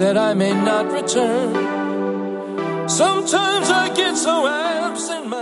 that I may not return. Sometimes I get so absent-minded,